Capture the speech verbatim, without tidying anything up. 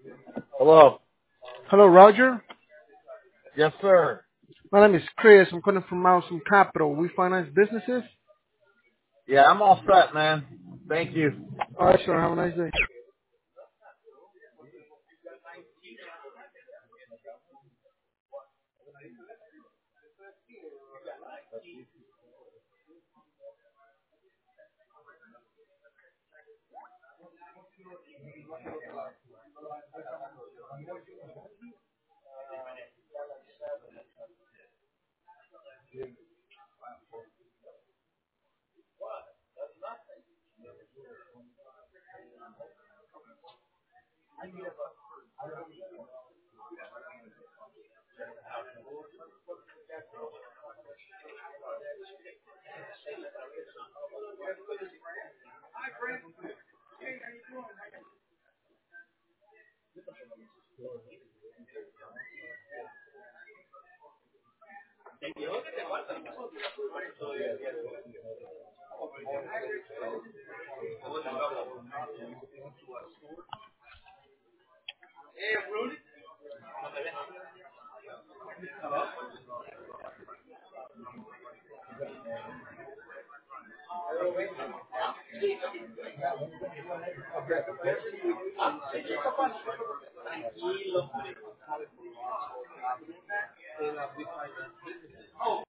Hello. Hello, Roger. Yes, sir. My name is Chris. I'm calling from Mountain Capital. We finance businesses. Yeah, I'm all set, man. Thank you. All right, sir. Have a nice day.